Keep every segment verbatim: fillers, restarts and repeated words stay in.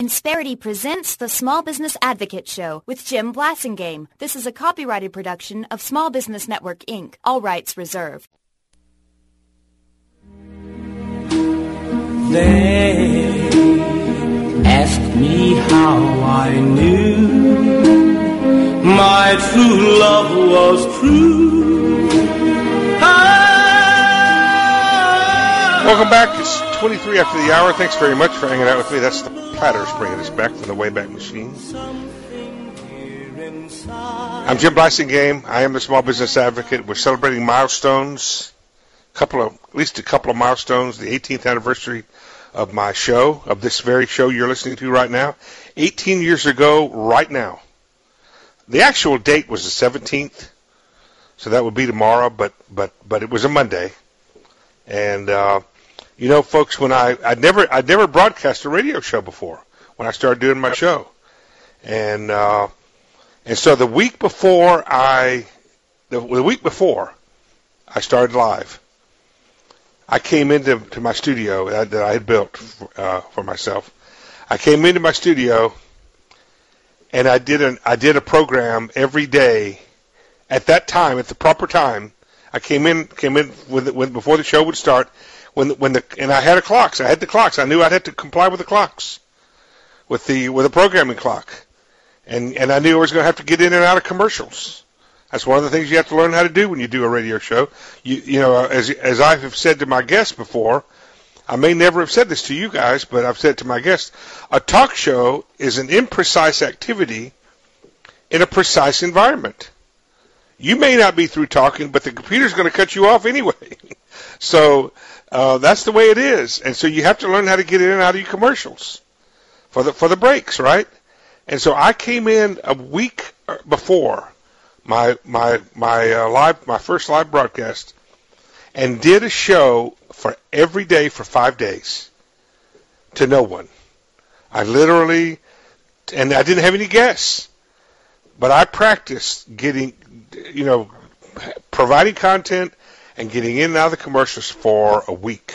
Insperity presents the Small Business Advocate Show with Jim Blasingame. This is a copyrighted production of Small Business Network, Incorporated. All rights reserved. They asked me how I knew my true love was true. Ah. Welcome back. It's twenty-three after the hour. Thanks very much for hanging out with me. That's the Platters bringing us back from the Wayback Machine. I'm Jim Blasingame. I am the Small Business Advocate. We're celebrating milestones, couple of at least a couple of milestones. The eighteenth anniversary of my show, of this very show you're listening to right now. eighteen years ago, right now. The actual date was the seventeenth, so that would be tomorrow. But but but it was a Monday, and. Uh, You know, folks, when I I'd never I'd never broadcast a radio show before when I started doing my show, and uh, and so the week before I the, the week before I started live, I came into to my studio that, that I had built for, uh, for myself. I came into my studio, and I did an I did a program every day at that time at the proper time. I came in came in with, with before the show would start. When the, when the and I had a clock, so I had the clocks. I knew I'd have to comply with the clocks, with the with the programming clock, and and I knew I was going to have to get in and out of commercials. That's one of the things you have to learn how to do when you do a radio show. You you know, as as I have said to my guests before, I may never have said this to you guys, but I've said it to my guests. A talk show is an imprecise activity in a precise environment. You may not be through talking, but the computer's going to cut you off anyway. So. Uh, that's the way it is, and so you have to learn how to get in and out of your commercials for the for the breaks, right? And so I came in a week before my my my uh, live my first live broadcast, and did a show for every day for five days to no one. I literally, and I didn't have any guests, but I practiced getting, you know, providing content. And getting in and out of the commercials for a week.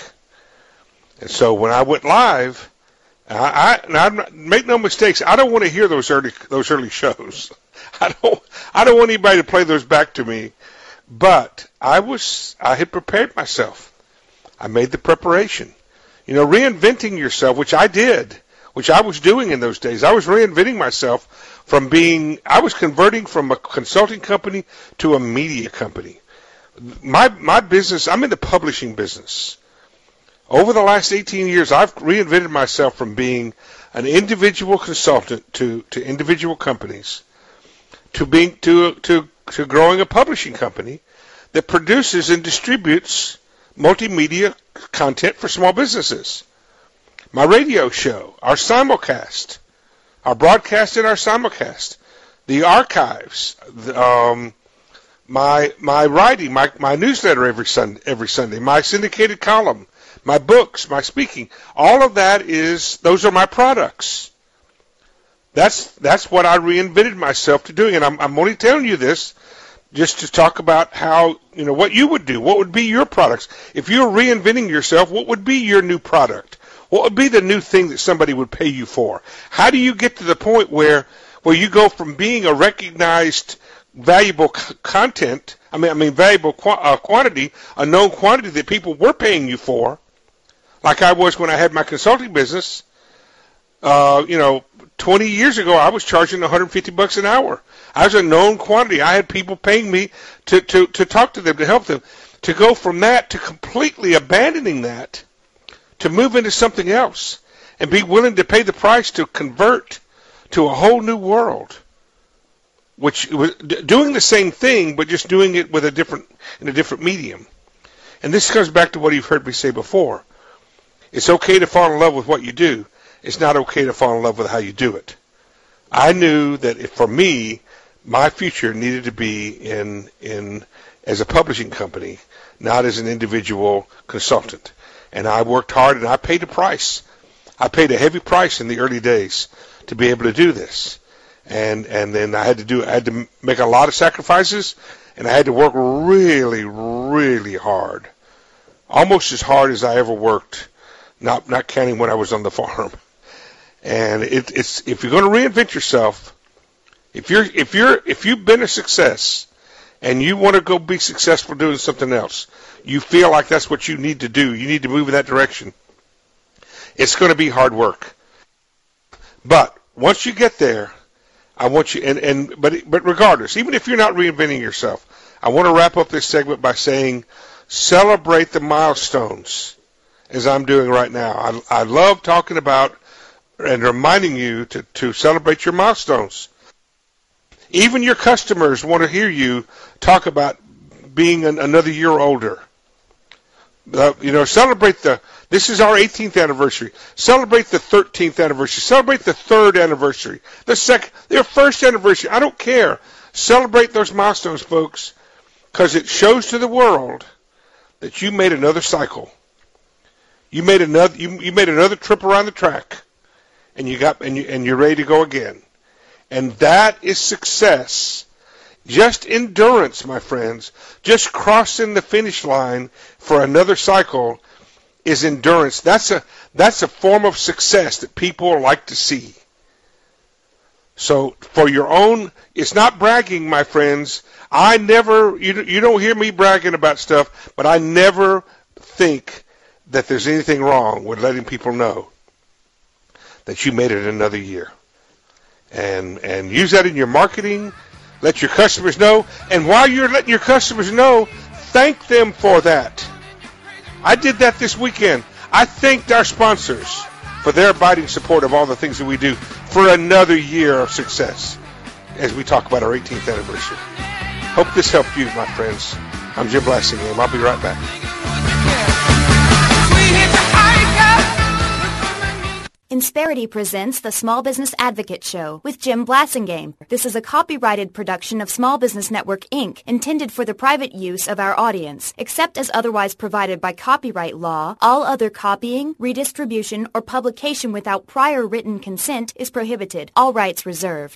And so when I went live, I, I now not, make no mistakes, I don't want to hear those early those early shows. I don't I don't want anybody to play those back to me. But I was I had prepared myself. I made the preparation. You know, reinventing yourself, which I did, which I was doing in those days. I was reinventing myself from being I was converting from a consulting company to a media company. My my business, I'm in the publishing business. Over the last eighteen years, I've reinvented myself from being an individual consultant to, to individual companies, to being to to to growing a publishing company that produces and distributes multimedia content for small businesses. My radio show, our simulcast, our broadcast and our simulcast, the archives, the, um. My my writing, my, my newsletter every Sunday, every Sunday, my syndicated column, my books, my speaking, all of that is those are my products. That's that's what I reinvented myself to doing, and I'm I'm only telling you this just to talk about how you know what you would do. What would be your products if you were reinventing yourself? What would be your new product? What would be the new thing that somebody would pay you for? How do you get to the point where where you go from being a recognized valuable c- content, I mean, I mean valuable qu- uh, quantity, a known quantity that people were paying you for, like I was when I had my consulting business. Uh, you know, twenty years ago, I was charging one hundred fifty bucks an hour. I was a known quantity. I had people paying me to, to, to talk to them, to help them. To go from that to completely abandoning that, to move into something else, and be willing to pay the price to convert to a whole new world. Which was doing the same thing, but just doing it with a different in a different medium. And this comes back to what you've heard me say before. It's okay to fall in love with what you do. It's not okay to fall in love with how you do it. I knew that if, for me, my future needed to be in in as a publishing company, not as an individual consultant. And I worked hard, and I paid a price. I paid a heavy price in the early days to be able to do this. And and then I had to do I had to make a lot of sacrifices, and I had to work really, really hard, almost as hard as I ever worked, not not counting when I was on the farm. And it, it's if you're going to reinvent yourself, if you're if you're if you've been a success and you want to go be successful doing something else, you feel like that's what you need to do. You need to move in that direction. It's going to be hard work. But once you get there, I want you and, and but but regardless, even if you're not reinventing yourself, I want to wrap up this segment by saying celebrate the milestones as I'm doing right now. I, I love talking about and reminding you to, to celebrate your milestones. Even your customers want to hear you talk about being an, another year older. Uh, you know, celebrate the, this is our eighteenth anniversary. Celebrate the thirteenth anniversary. Celebrate the third anniversary. The second, their first anniversary. I don't care. Celebrate those milestones, folks, because it shows to the world that you made another cycle. You made another, you, you made another trip around the track, and you got, and you, and you're ready to go again. And that is success. Just endurance, my friends. Just crossing the finish line for another cycle is endurance. That's a that's a form of success that people like to see. So for your own, it's not bragging, my friends. I never, you, you don't hear me bragging about stuff, but I never think that there's anything wrong with letting people know that you made it another year. And and use that in your marketing. Let your customers know. And while you're letting your customers know, thank them for that. I did that this weekend. I thanked our sponsors for their abiding support of all the things that we do for another year of success as we talk about our eighteenth anniversary. Hope this helped you, my friends. I'm Jim Blasingame. I'll be right back. Insperity presents the Small Business Advocate Show with Jim Blasingame. This is a copyrighted production of Small Business Network, Incorporated, intended for the private use of our audience. Except as otherwise provided by copyright law, all other copying, redistribution, or publication without prior written consent is prohibited. All rights reserved.